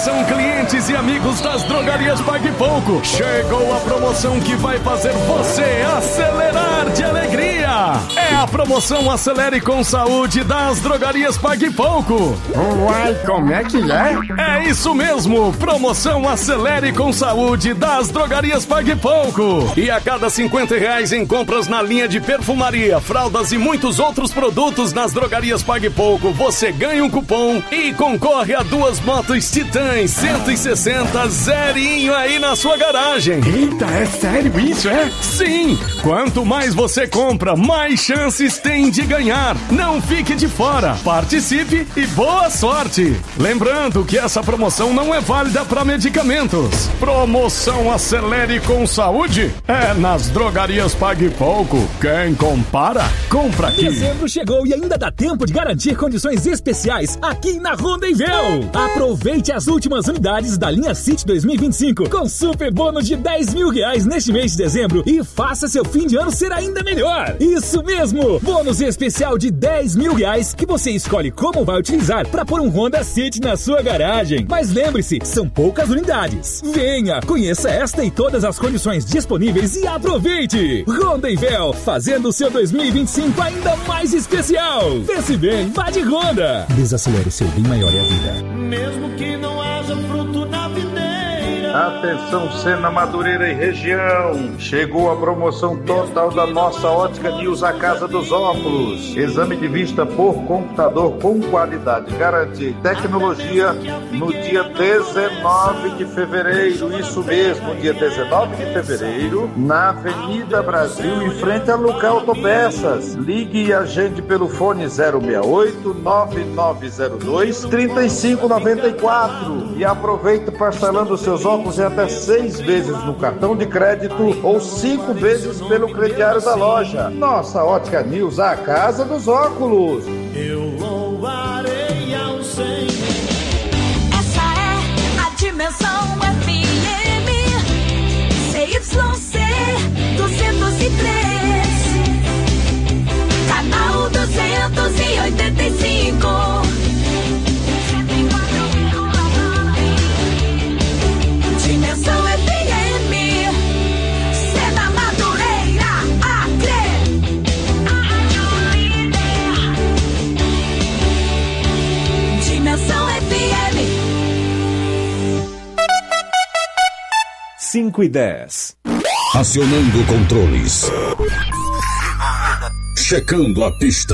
Atenção, clientes e amigos das drogarias Pague Pouco. Chegou a promoção que vai fazer você acelerar de alegria. É a promoção Acelere com Saúde das drogarias Pague Pouco. Uai, como é que é? É isso mesmo, promoção Acelere com Saúde das drogarias Pague Pouco. E a cada R$50 em compras na linha de perfumaria, fraldas e muitos outros produtos nas drogarias Pague Pouco, você ganha um cupom e concorre a 2 motos Titãs 160 zerinho aí na sua garagem. Eita, é sério isso, é? Sim, quanto mais você compra, mais chances tem de ganhar. Não fique de fora, participe e boa sorte. Lembrando que essa promoção não é válida para medicamentos. Promoção Acelere com Saúde é nas drogarias Pague Pouco. Quem compara, compra aqui. Dezembro chegou e ainda dá tempo de garantir condições especiais aqui na Rondonvel. Aproveite as últimas unidades da linha City 2025 com super bônus de R$10.000 neste mês de dezembro e faça seu fim de ano ser ainda melhor. Isso mesmo, bônus especial de R$10.000 que você escolhe como vai utilizar para pôr um Honda City na sua garagem. Mas lembre-se, são poucas unidades. Venha, conheça esta e todas as condições disponíveis e aproveite. Rondonvel, fazendo o seu 2025 ainda mais especial. Pense bem, vá de Honda. Desacelere, seu bem maior é a vida. Mesmo que não haja fruto na videira. Atenção, Sena, Madureira e região. Chegou a promoção total da nossa Ótica News, a Casa dos Óculos. Exame de vista por computador com qualidade, garantia e tecnologia no dia 19 de fevereiro. Isso mesmo, dia 19 de fevereiro, na Avenida Brasil, em frente a Luca Autopeças. Ligue e agende pelo fone 068 9902 3594 e aproveite parcelando seus óculos em até 6 vezes no cartão de crédito ou 5 vezes pelo crediário da loja. Nossa Ótica News, a Casa dos Óculos. Eu louvarei ao Senhor. Essa é a Dimensão FM CYC 203, canal 285. Dimensão FM, Sena, Madureira, Acre. Dimensão FM. 5:10. Acionando controles. Checando a pista.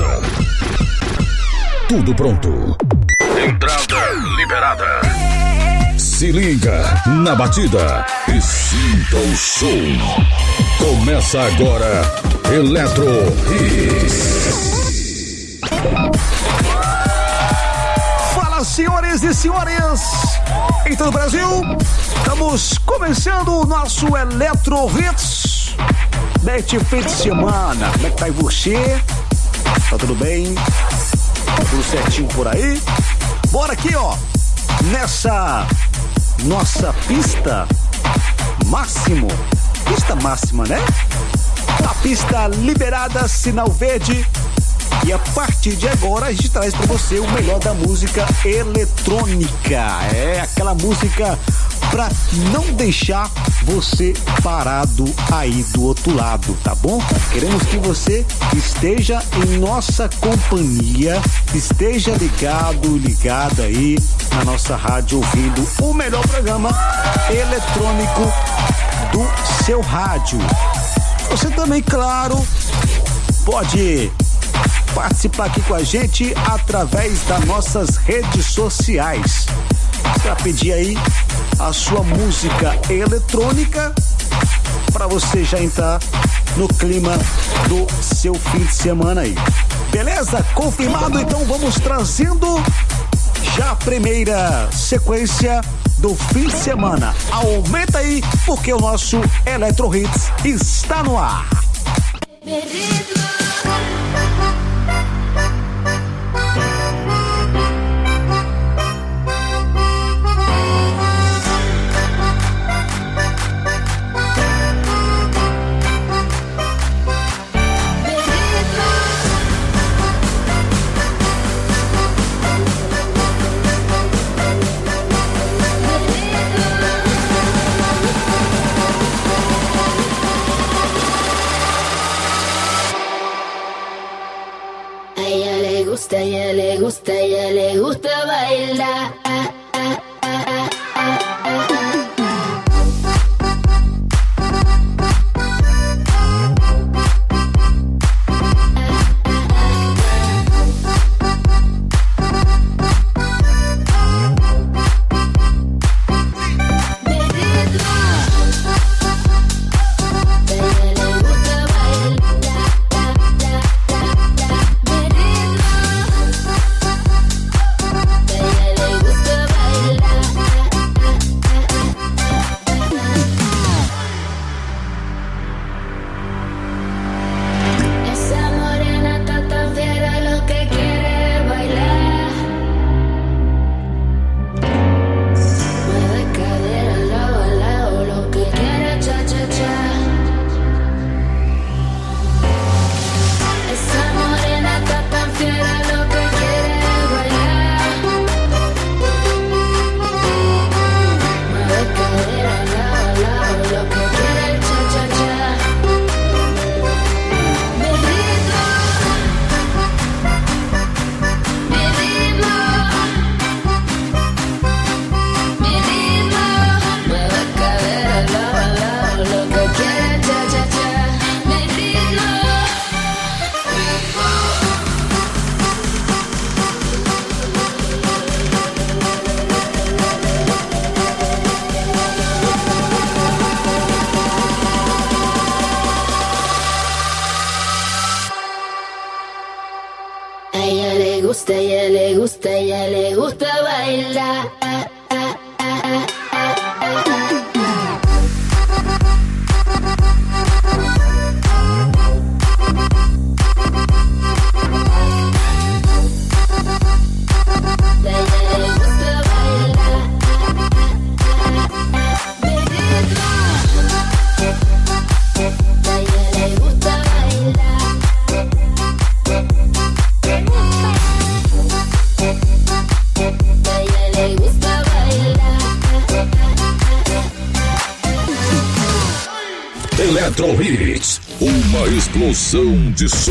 Tudo pronto. Entrada liberada. Se liga na batida e sinta o som. Começa agora, Eletro Hits. Fala, senhores e senhores, em todo o Brasil, estamos começando o nosso Eletro Hits neste fim de semana. Como é que tá aí você? Tá tudo bem? Tá tudo certinho por aí? Bora aqui, ó, nessa nossa pista máxima, né? A pista liberada, sinal verde. E a partir de agora a gente traz pra você o melhor da música eletrônica. É aquela música pra não deixar você parado aí do outro lado, tá bom? Queremos que você esteja em nossa companhia, esteja ligada aí na nossa rádio, ouvindo o melhor programa eletrônico do seu rádio. Você também, claro, pode participar aqui com a gente através das nossas redes sociais. Para pedir aí a sua música eletrônica para você já entrar no clima do seu fim de semana aí. Beleza? Confirmado? Então vamos trazendo já a primeira sequência do fim de semana. Aumenta aí porque o nosso Eletro Hits está no ar. gusta, ella le gusta, ella le gusta bailar. Ella le gusta bailar. Electro Hits, uma explosão de som.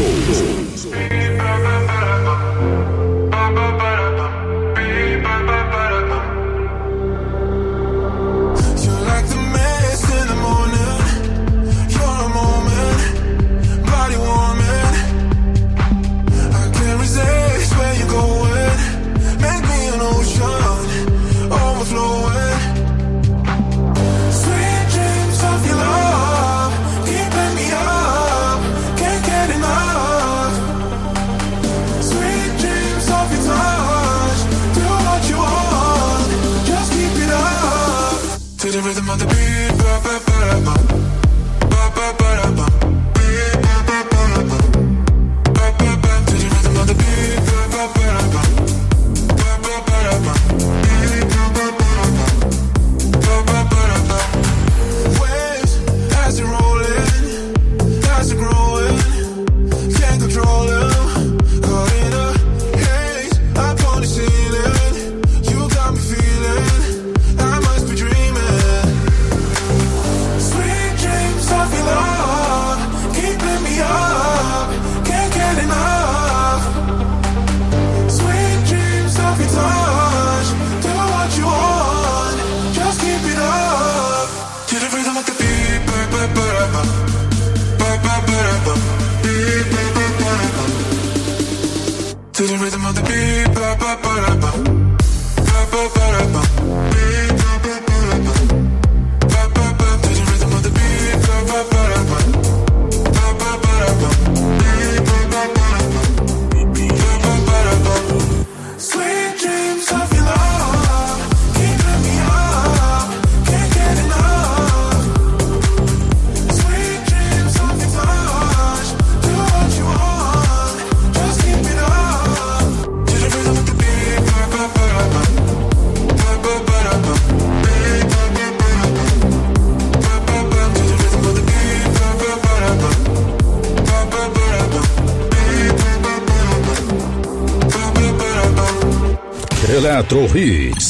Electro Hits,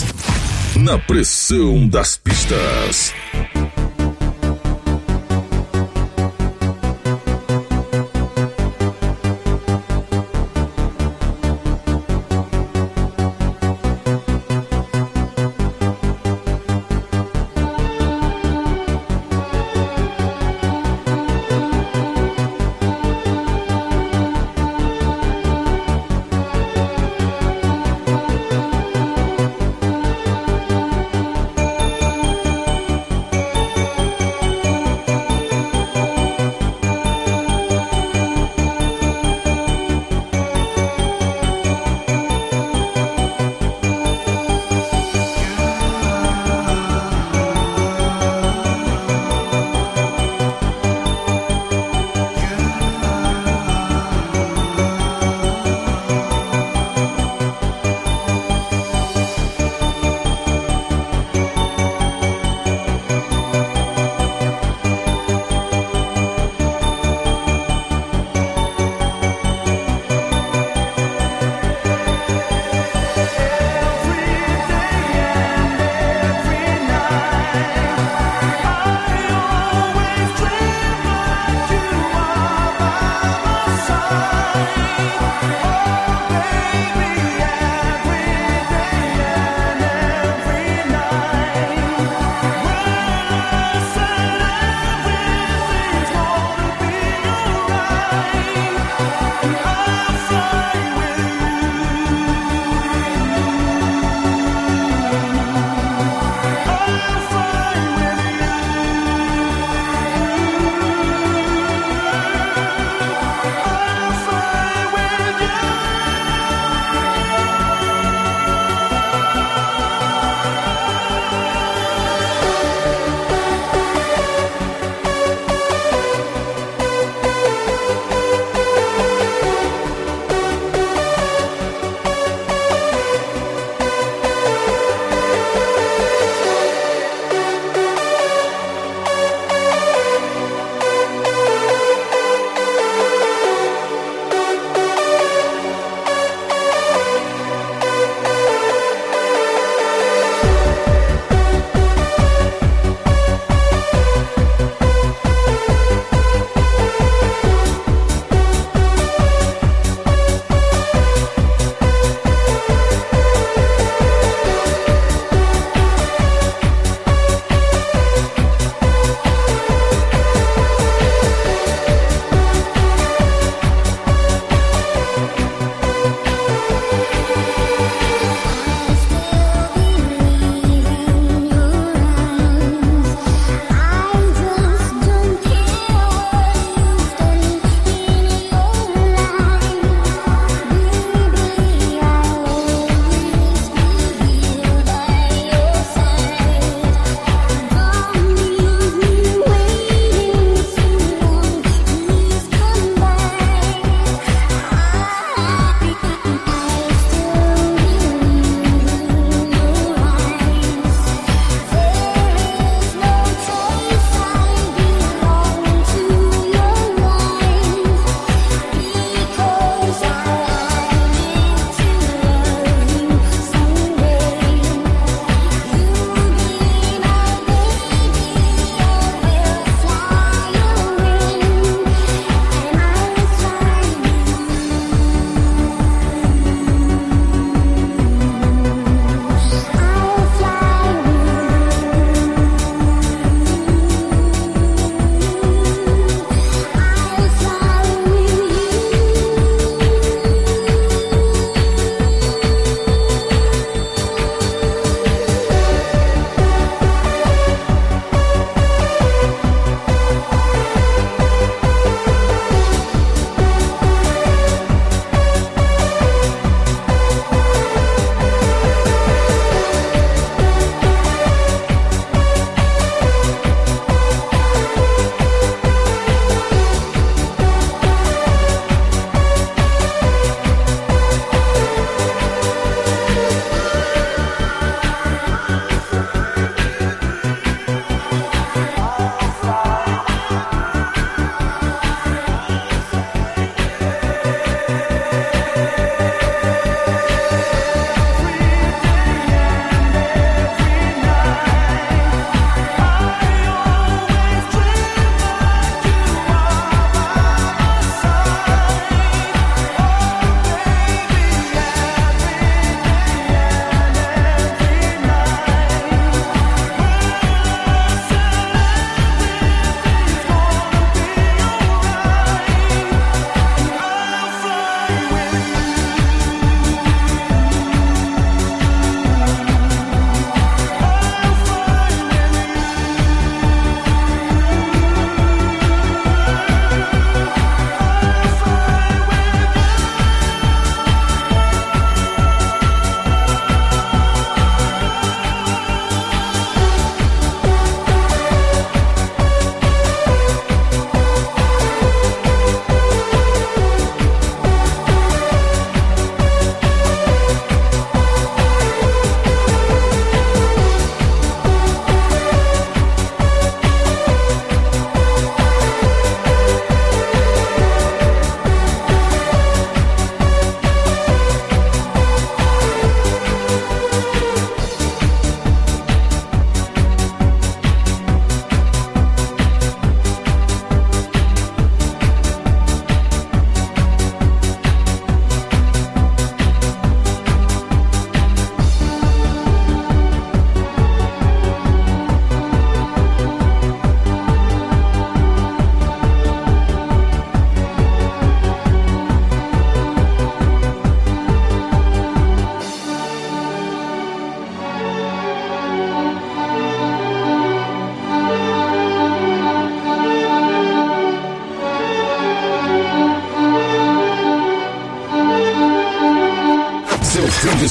na pressão das pistas.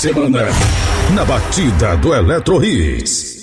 semana na batida do Eletro Hits.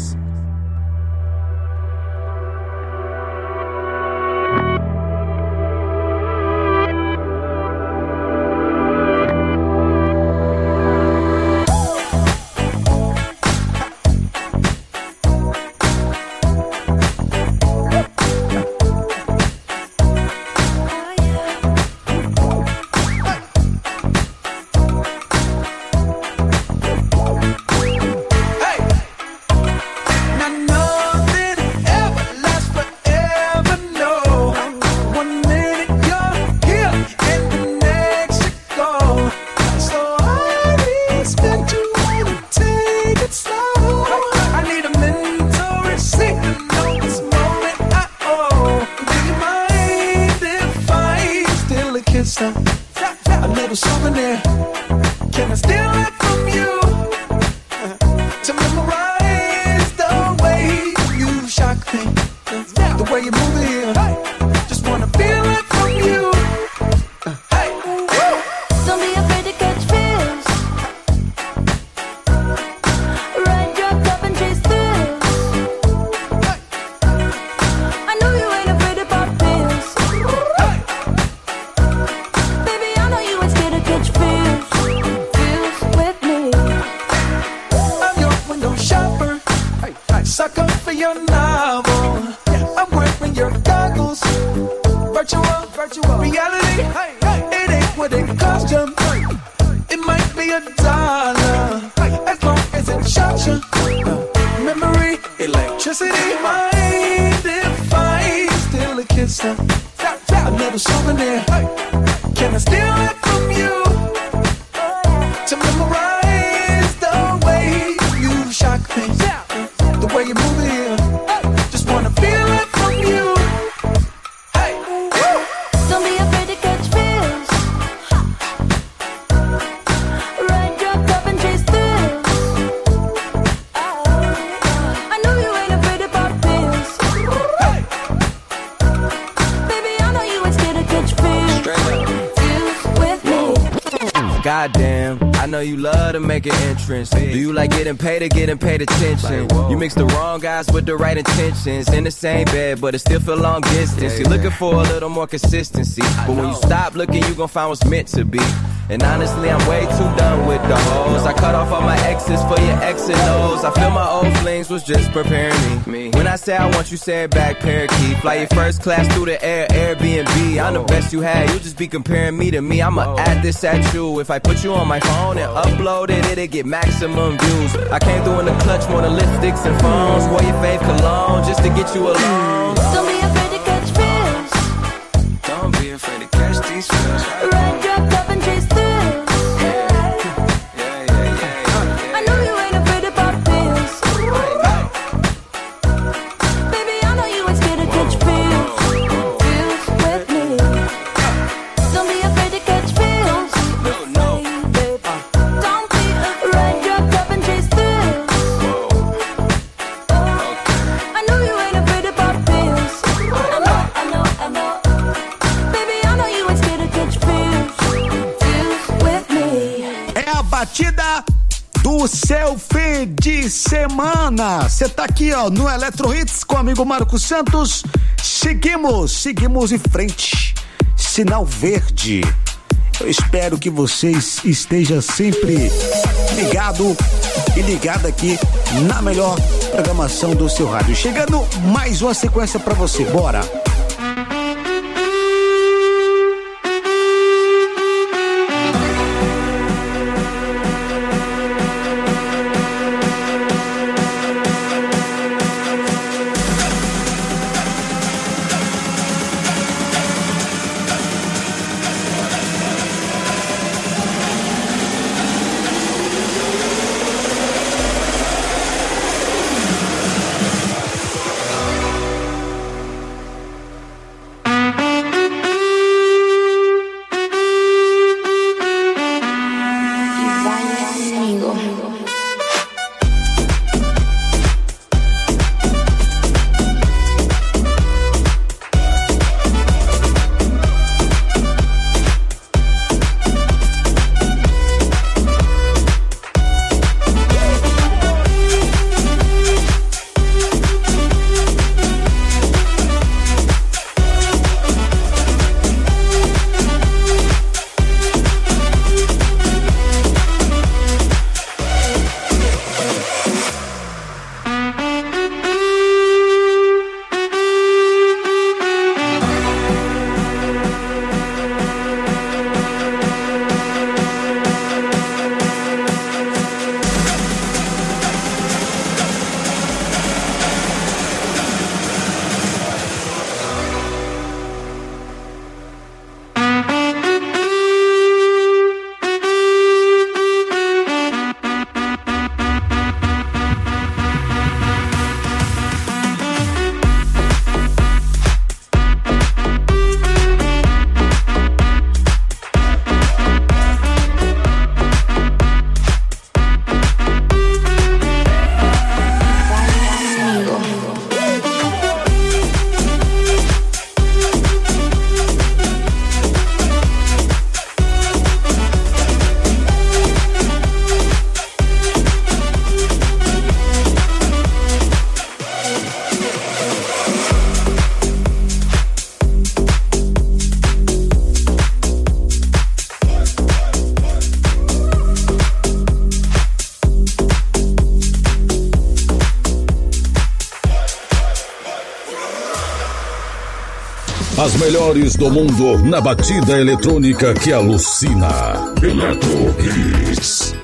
Do you like getting paid or getting paid attention? You mix the wrong guys with the right intentions. In the same bed, but it still feel long distance. You're looking for a little more consistency. But when you stop looking, you gon' find what's meant to be. And honestly, I'm way too done with the hoes. I cut off all my exes for your X and O's. I feel my old flings was just preparing me. When I say I want you, say it back, parakeet. Fly your first class through the air, Airbnb. I'm the best you had, you'll just be comparing me to me. I'ma add this at you. If I put you on my phone and upload it, it'll get maximum views. I came through in the clutch more than lipsticks and phones. Wore your fave cologne just to get you alone. Don't be afraid to catch fish. Don't be afraid to catch these fish. Ride, drop, up and chase through. Batida do seu fim de semana. Você tá aqui, ó, no Eletro Hits com o amigo Marco Santos. Seguimos em frente. Sinal verde. Eu espero que vocês estejam sempre ligado e ligada aqui na melhor programação do seu rádio. Chegando mais uma sequência pra você. Bora! As melhores do mundo na batida eletrônica que alucina. Eletro Hits.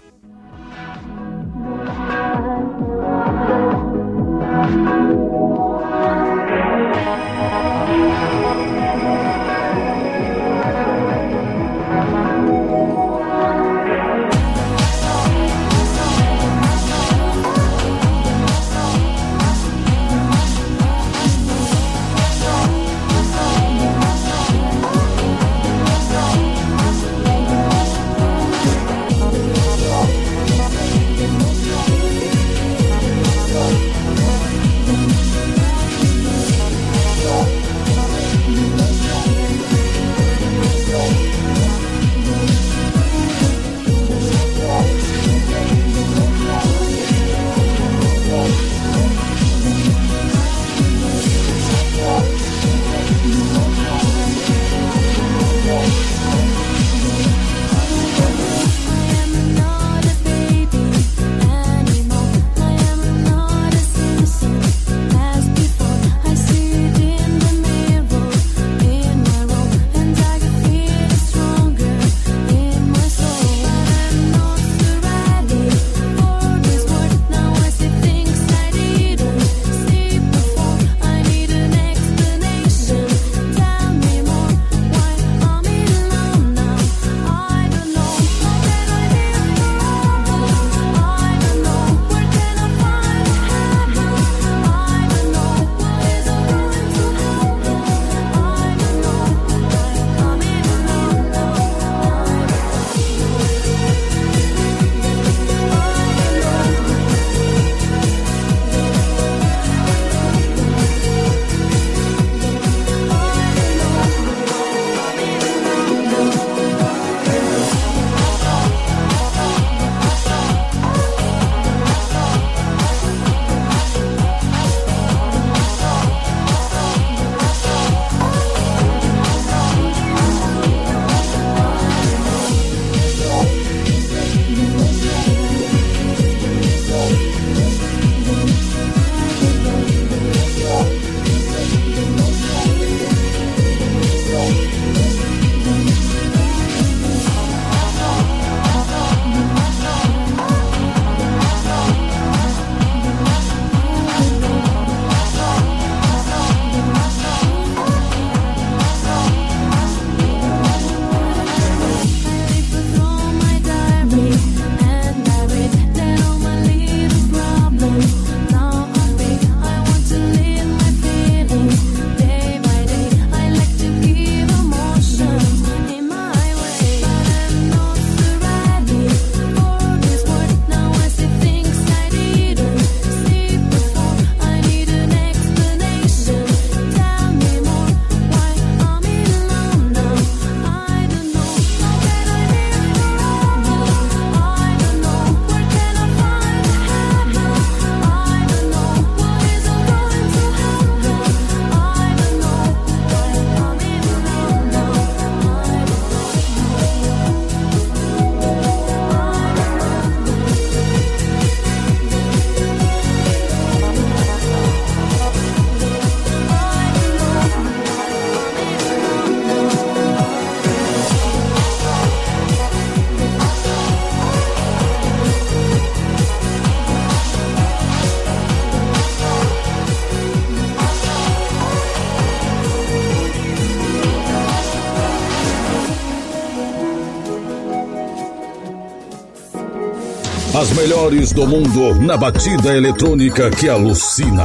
As melhores do mundo na batida eletrônica que alucina.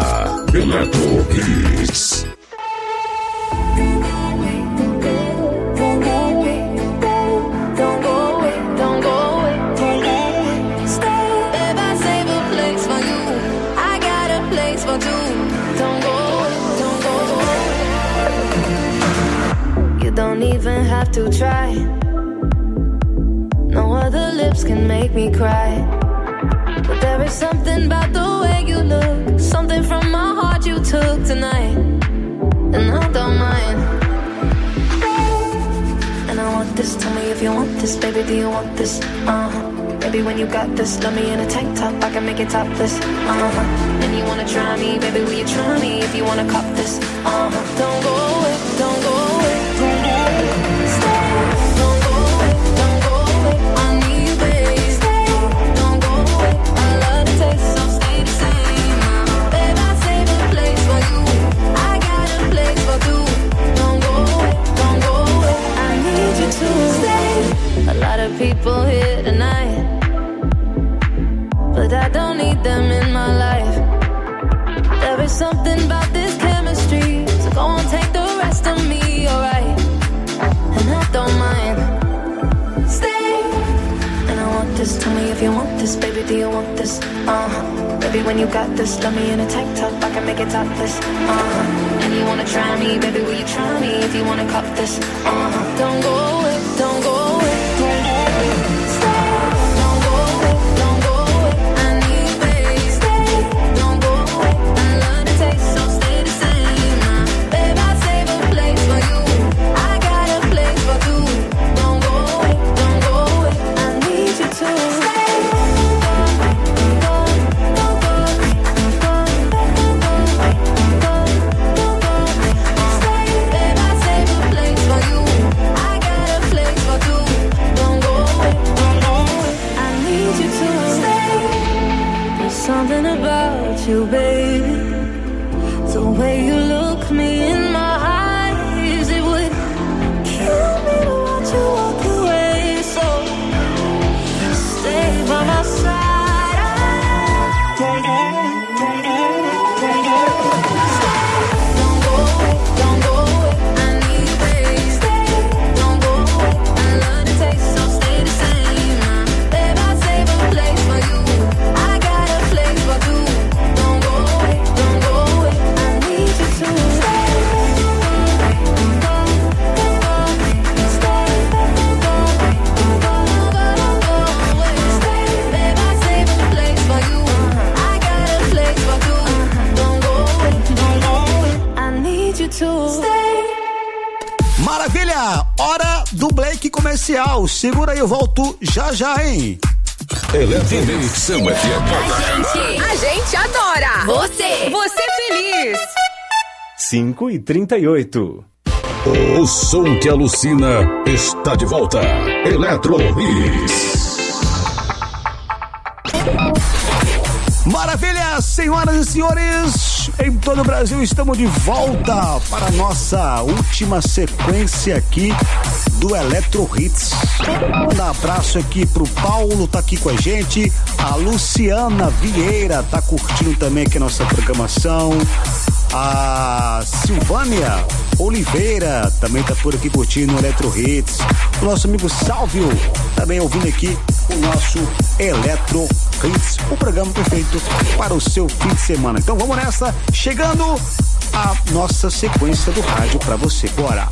Eletro Hits. Don't even have to try. No other lips can make me cry. But there is something about the way you look, something from my heart you took tonight, and I don't mind. And I want this, tell me if you want this, baby, do you want this? Baby, when you got this, love me in a tank top, I can make it topless. And you wanna try me, baby, will you try me if you wanna cop this? Don't go away, don't go away. do you want this? Baby, when you got this, love me in a tank top, I can make it topless. And you wanna try me, baby, will you try me if you wanna cop this? Don't go away, don't go away, don't go away. Stay, don't go away, don't go away. I need space, stay, don't go away. I love the taste, so stay the same. Babe, I save a place for you. I got a place for two. Don't go away, don't go away. I need you to stay. Something about you, baby. The way you look me in my eyes, it would kill me to watch you walk away. So stay by my side. Don't go away, don't go away. I need space. Stay, don't go away. I love the taste, so stay the same. Babe, I save a place for you. I got a place for two. Don't go away, don't go away. I need you to stay. Babe, I save a place for you. I got a place for two. Don't go away, don't go away. I need you to stay. Maravilha! Hora do Blake comercial. Segura aí, eu volto já já, hein? Eletromix A gente adora! Você feliz! 5h38. O som que alucina está de volta. Eletromix. Maravilha, senhoras e senhores, em todo o Brasil estamos de volta para a nossa última sequência aqui do Eletro Hits. Um abraço aqui pro Paulo, tá aqui com a gente, a Luciana Vieira tá curtindo também aqui a nossa programação, a Silvânia Oliveira também tá por aqui curtindo o Eletro Hits, o nosso amigo Sálvio também ouvindo aqui o nosso Eletro Hits, o programa perfeito para o seu fim de semana. Então vamos nessa, chegando a nossa sequência do rádio para você. Bora!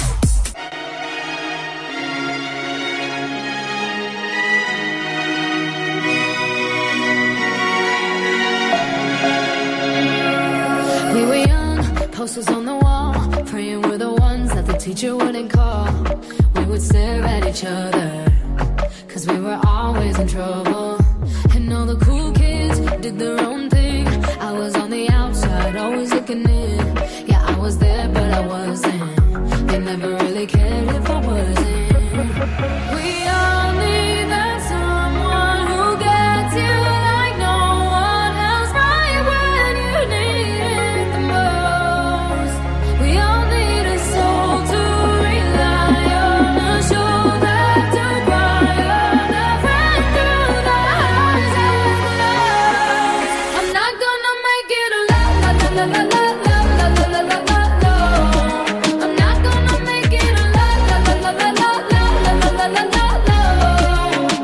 We were young, posters on the wall, praying we're the ones that the teacher wouldn't call. We would stare at each other, cause we were always in trouble. And all the cool kids did their own thing. I was on the outside, always looking in. Yeah, I was there, but I wasn't. They never really cared if I wasn't. We all need that someone who gets you like no one else, right when you need it the most. We all need a soul to rely on, a shoulder to cry on, a friend through the highs and lows. I'm not gonna make it alone, la la la la la la la la la la la. I'm not gonna make it alone, la la la la la la la la la la la.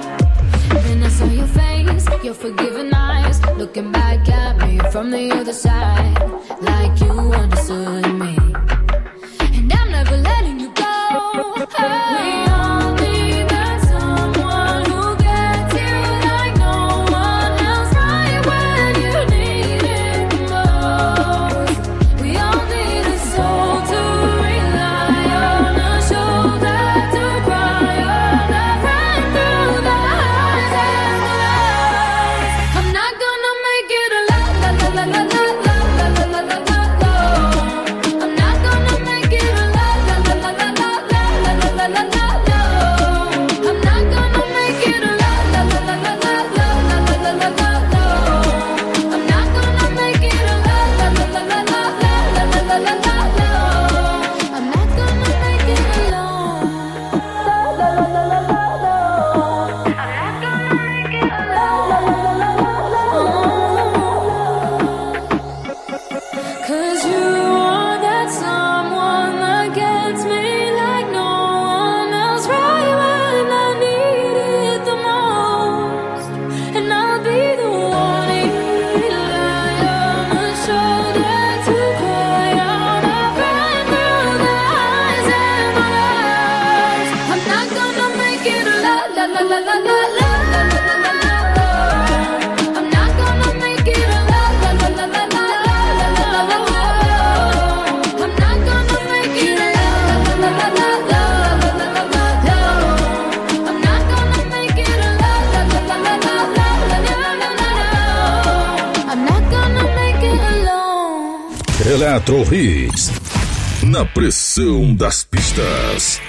Eletro Hits. Na pressão das pistas.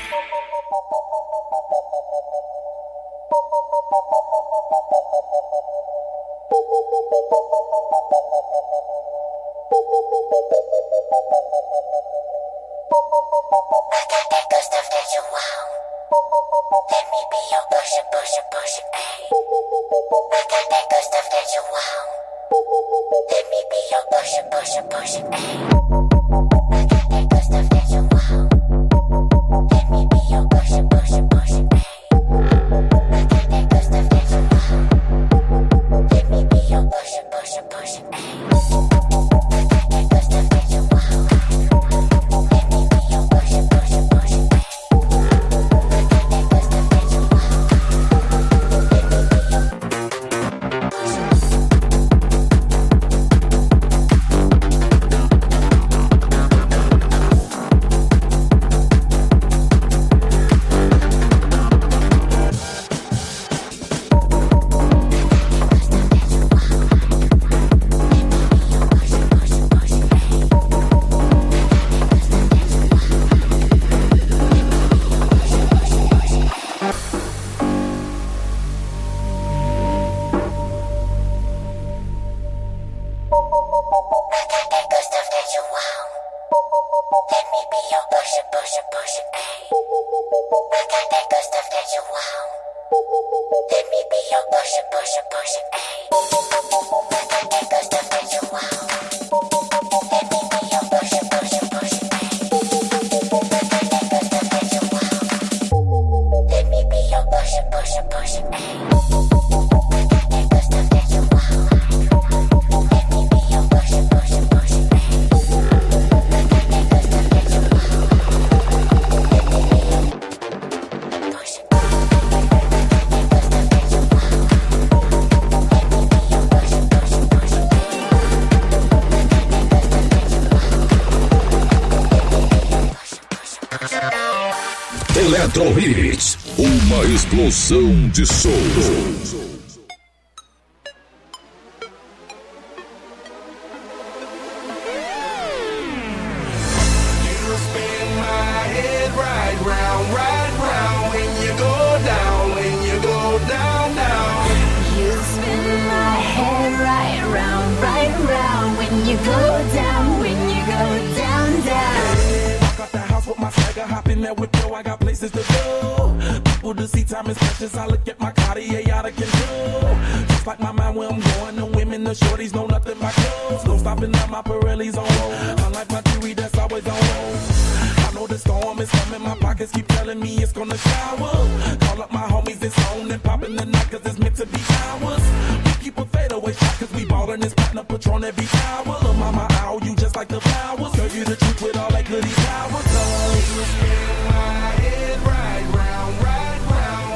Eletro Hits, uma explosão de som. I look at my Cartier out of control. Just like my mind where I'm going, the women, the shorties know nothing but clothes. No stopping at my Pirelli's on roll. Unlike my jewelry that's always on roll. I know the storm is coming, my pockets keep telling me it's gonna shower. Call up my homies, it's on and popping the night cause it's meant to be ours. We keep a fadeaway shot cause we ballin' this platinum Patron every hour. Lil' mama, ow, you just like the flowers. Tell you the truth with all that goody power. Cause you spin my head right round, right round.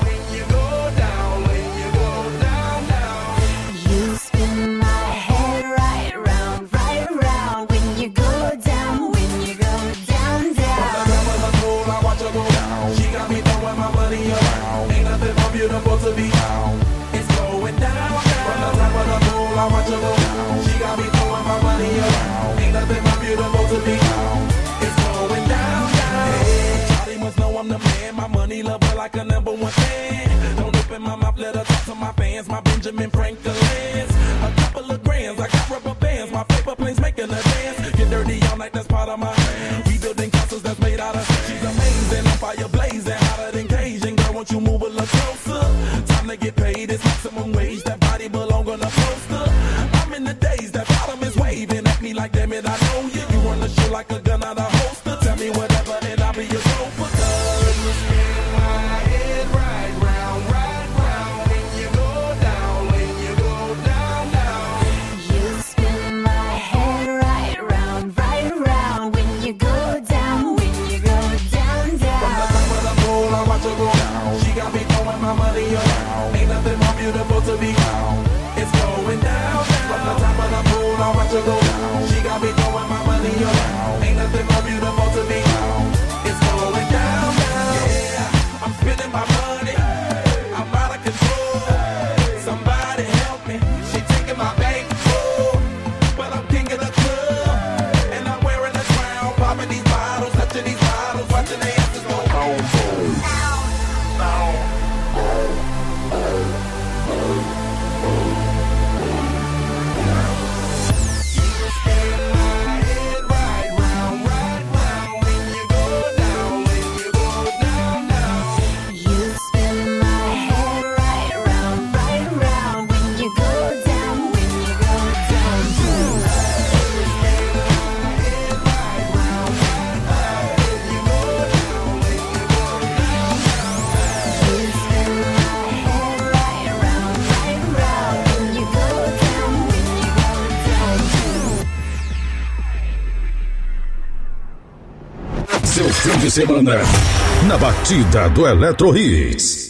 Beautiful to be down. It's going down. From the top of the pool, I watch her go down. She got me throwing my money around. Ain't nothing more beautiful to be down. It's going down, down. Hey, Charlie must know I'm the man. My money lover like a #1 fan. Don't open my mouth, let her talk to my fans. My Benjamin Franklin's. A couple of grands, I got rubber bands. My paper planes making a dance. Get dirty all night, that's part of my plan. We building castles that's made out of. She's amazing, I'm fire blazing, hotter than Cajun. Girl, won't you move a little closer? Time to get paid, it's maximum wage. That body belong on a poster. I'm in the days, that bottom is waving at me like, damn it, I know you. You run the show like a gun out of holster. Tell me whatever and I'll be your sofa. Cause you spin my head right round, right round. When you go down, when you go down, down. You spin my head right round, right round. When you go seu fim de semana na batida do Eletro Hits.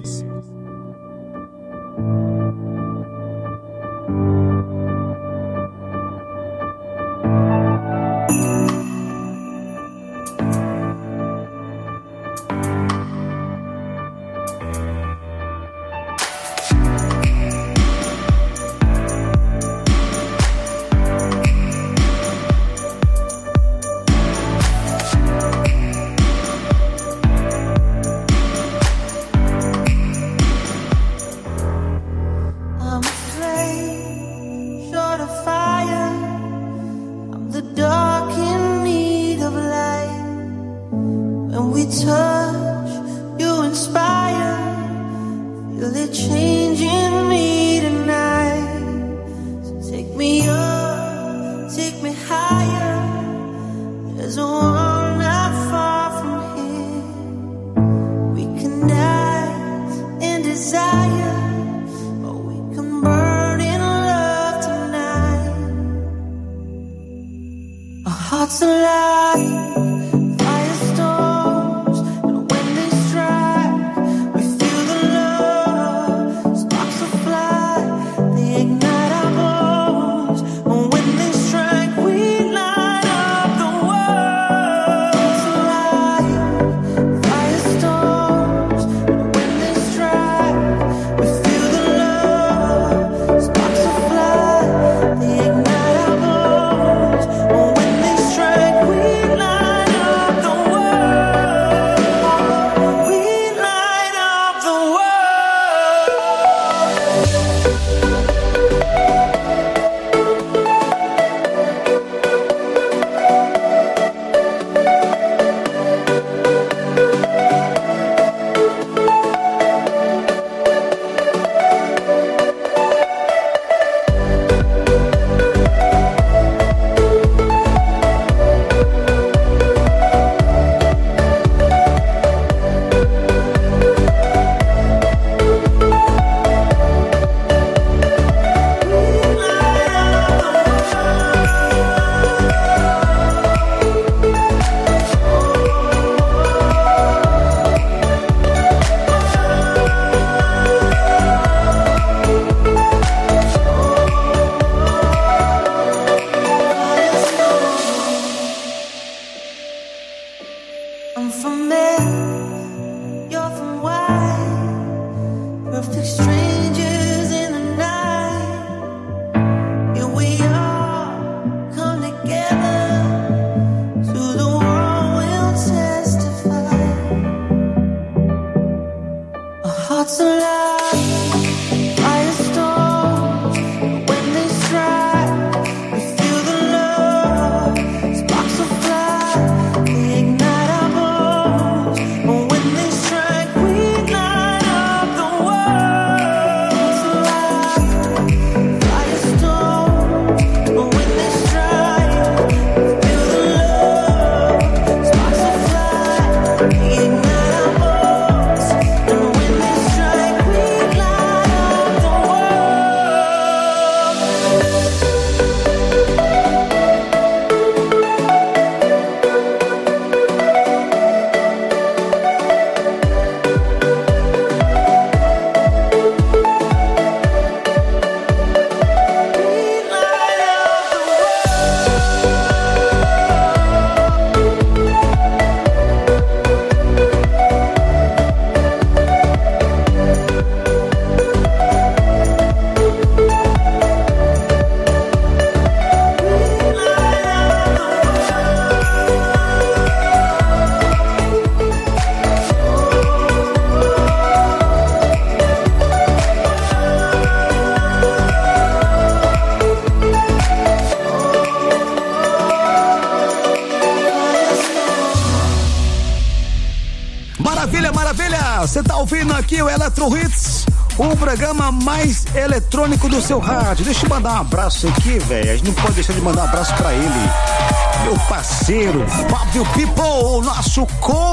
Você tá ouvindo aqui o Eletro Hits, o programa mais eletrônico do seu rádio. Deixa eu mandar um abraço aqui, velho. A gente não pode deixar de mandar um abraço pra ele. Meu parceiro, Fábio People, nosso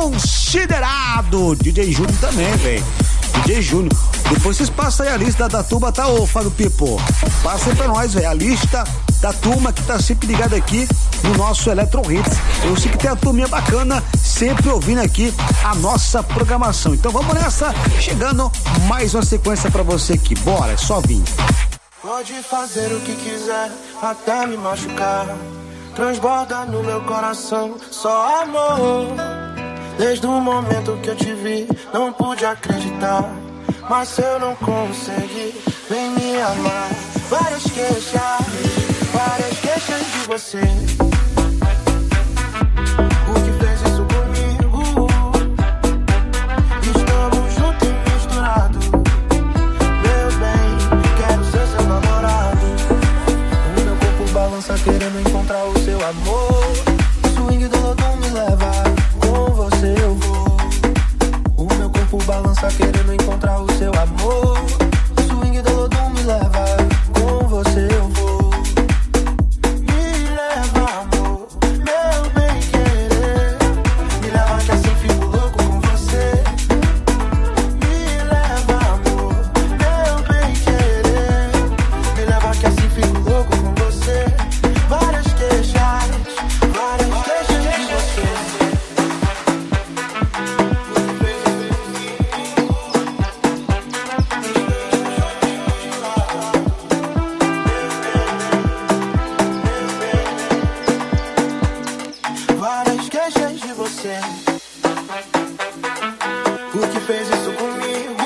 considerado. DJ Júnior também, velho. DJ Júnior. Depois vocês passam aí a lista da tuba, tá, ô Fábio People? Passa aí pra nós, velho, a lista da turma que tá sempre ligada aqui no nosso Eletro Hits. Eu sei que tem a turminha bacana sempre ouvindo aqui a nossa programação. Então vamos nessa, chegando mais uma sequência pra você aqui. Bora, é só vir. Pode fazer o que quiser, até me machucar. Transborda no meu coração só amor. Desde o momento que eu te vi, não pude acreditar. Mas se eu não consegui, vem me amar. Várias queixas de você. O que fez isso comigo? Estamos juntos e misturados. Meu bem, quero ser seu namorado. O meu corpo balança querendo encontrar o seu amor. O swing do lodum me leva, com você eu vou. O meu corpo balança querendo encontrar o seu amor. O swing do lodum me leva, com você eu vou. Me leva, amor, meu bem querer. Me leva que assim fico louco com você. Me leva, amor, meu bem querer. Me leva que assim fico louco com você. Várias queixas de você. Várias queixas de você. Por que fez isso comigo?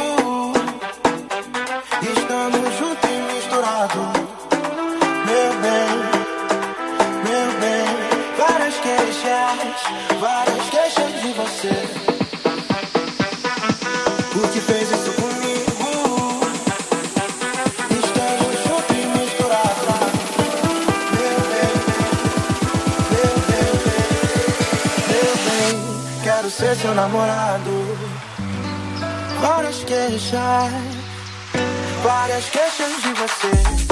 Estamos juntos e misturados. Meu bem, várias queixas de você. Por que fez isso comigo? Estamos juntos e misturados. Meu bem, quero ser seu namorado. Várias queixas de você.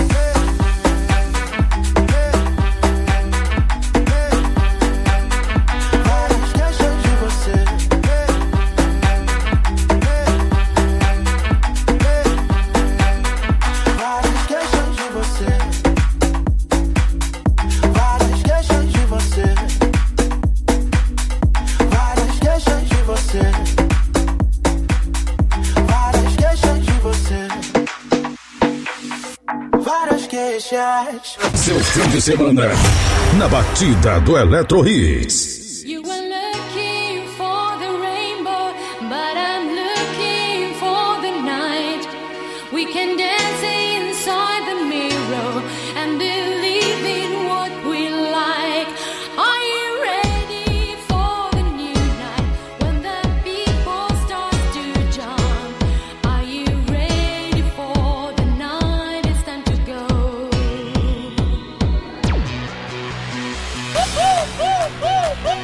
Seu fim de semana na batida do Eletro Hits. You were looking for the rainbow, but I'm looking for the night. We can dance inside the mirror and believe in what we like. Are you ready for the new night when the people start to jump? Are you ready for the night? It's time to go. Woo, woo, woo, woo.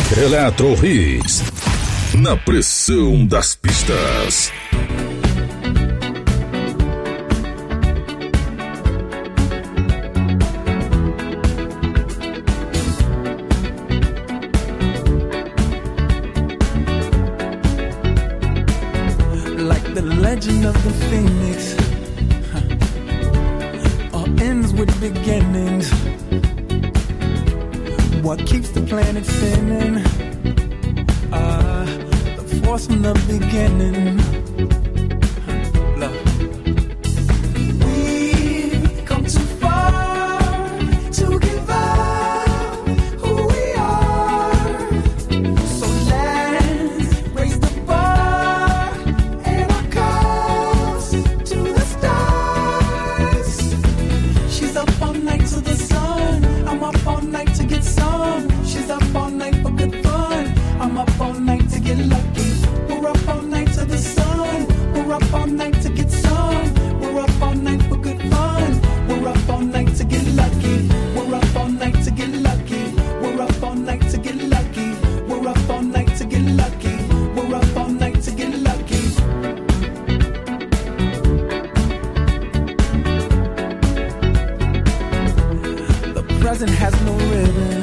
Eletro Hits. Na pressão das pistas. Like the legend of the phoenix, all ends with beginnings. What keeps the planet spinning? The force from the beginning. Love. We've come too far to give up who we are. So let's raise the bar and our cause to the stars. She's up all night to the sun. I'm up all night to get some. She's up all night for good fun. I'm up all night to get lucky. We're up all night to the sun. We're up all night to get some. We're up all night for good fun. We're up all night to get lucky. We're up all night to get lucky. We're up all night to get lucky. We're up all night to get lucky. We're up all night to get lucky. The present has no ribbon.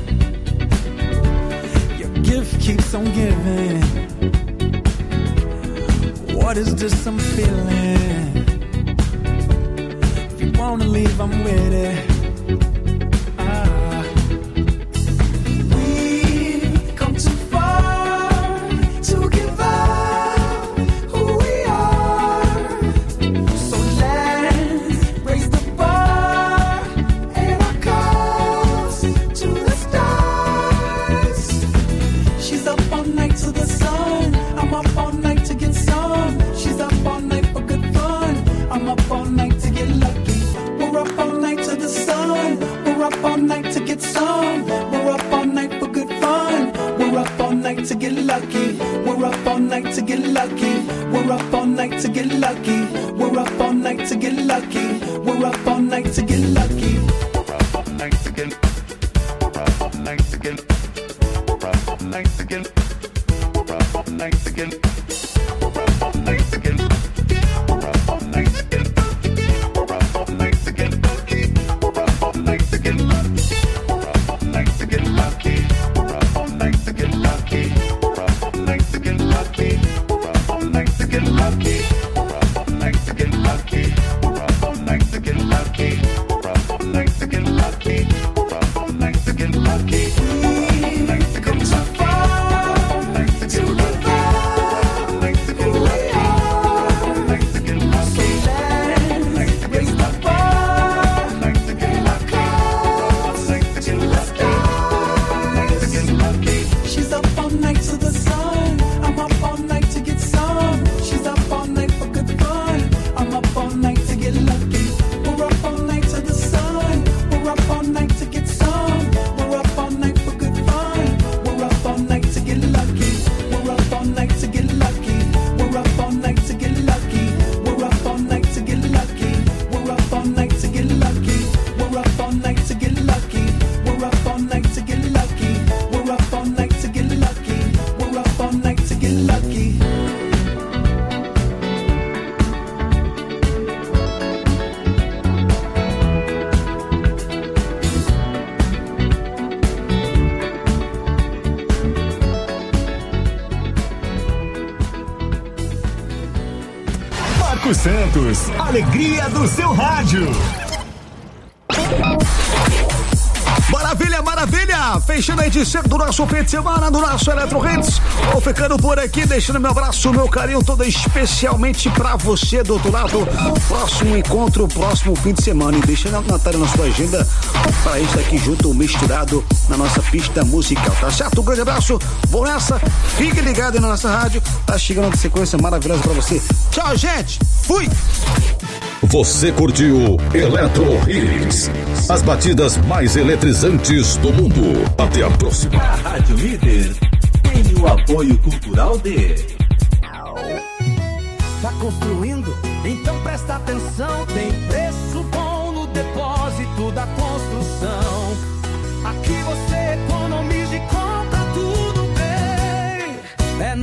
Your gift keeps on giving. What is this I'm feeling? If you wanna leave, I'm with it. We've come too far to give up who we are. So let's raise the bar and our cause to the stars. She's up all night to the sun. I'm up all night to get some. She's up all night for good fun. I'm up all night to get lucky. We're up all night to the sun. We're up all night to get some. We're up all night for good fun. We're up all night to get lucky. We're up all night to get lucky. We're up all night to get lucky. We're up all night to get lucky. We're up all night to get lucky. We're up all night to get. We're up all night to get. We're up all night to get. We're up all night to get. We're up all night to get. We're up all night to get. We're up all night to get. We're up all night to get lucky. We're up all night to get lucky. We're up all night to get lucky. We're up all night to get lucky. We're up all night to get lucky. We're up all night to get lucky. We're up all night to get lucky. We're up all night to get lucky. We're up all night to get lucky. We've come too far to give up who we are. So let's raise the bar and our cause to the stars. She's up all night to the sun. I'm up all night to get some. She's up all night for good fun. I'm up all night to get lucky. We're up all night to the sun. We're up all night to get some. We're up all night for good fun. We're up all night to get lucky. We're up all night to get lucky. We're up all night to get lucky. We're up all night to get lucky. We're up all night to get lucky. We're up all night to get lucky. We're up all night to get lucky. We're up all night to get lucky. We're up all night to get lucky. Marcos Santos, alegria do seu rádio. Maravilha, maravilha! Fechando a edição do nosso fim de semana, do nosso Eletro Hits. Vou ficando por aqui, deixando meu abraço, meu carinho todo especialmente pra você do outro lado. Próximo encontro, próximo fim de semana. E deixando a Natália na sua agenda pra gente estar aqui junto, misturado na nossa pista musical, tá certo? Um grande abraço, vou nessa, fique ligado aí na nossa rádio. Tá chegando uma sequência maravilhosa pra você. Tchau, gente! Fui! Você curtiu Eletro Hits, as batidas mais eletrizantes do mundo. Até a próxima. A Rádio Líder tem o apoio cultural de... Tá construindo? Então presta atenção. Tem preço bom no depósito da construção. Aqui você economiza e compra tudo.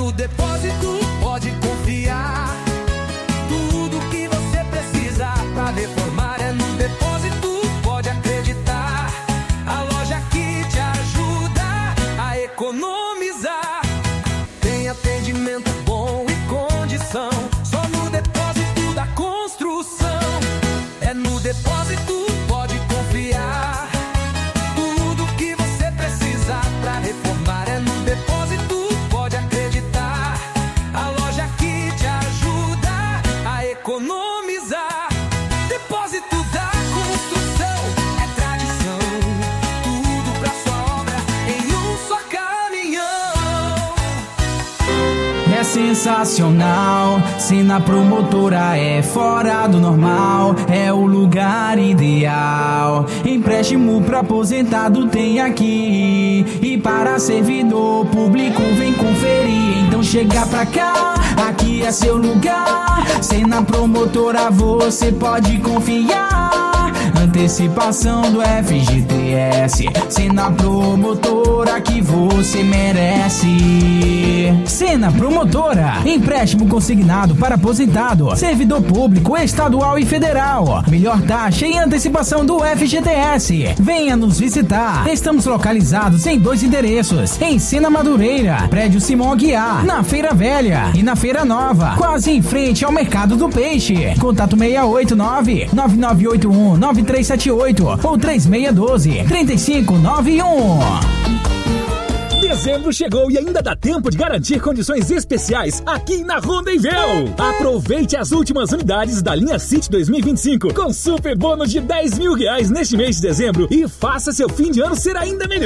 no depósito, pode confiar. Tudo que você precisa pra reformar é no depósito, pode acreditar. A loja que te ajuda a economizar. Tem atendimento bom e condição, só no depósito da construção. É no depósito, pode confiar. Tudo que você precisa pra reformar é no depósito, pode acreditar. A loja que te ajuda a economizar. Depósito da construção é tradição. Tudo pra sua obra em um só caminhão. É sensacional, Sena Promotora é fora do normal, é o lugar ideal. Empréstimo pra aposentado tem aqui, e para servidor público vem conferir. Então chega pra cá, aqui é seu lugar. Sena Promotora você pode confiar. Antecipação do FGTS, Sena Promotora que você merece. Sena Promotora, empréstimo consignado para aposentado, servidor público estadual e federal. Melhor taxa e antecipação do FGTS. Venha nos visitar. Estamos localizados em 2 endereços: em Sena Madureira, prédio Simão Aguiar, na Feira Velha, e na Feira Nova, quase em frente ao Mercado do Peixe. Contato 689-9981-9378 ou 3612-3591. Dezembro chegou e ainda dá tempo de garantir condições especiais aqui na Rondonville. Aproveite as últimas unidades da linha City 2025 com super bônus de R$10 mil neste mês de dezembro e faça seu fim de ano ser ainda melhor.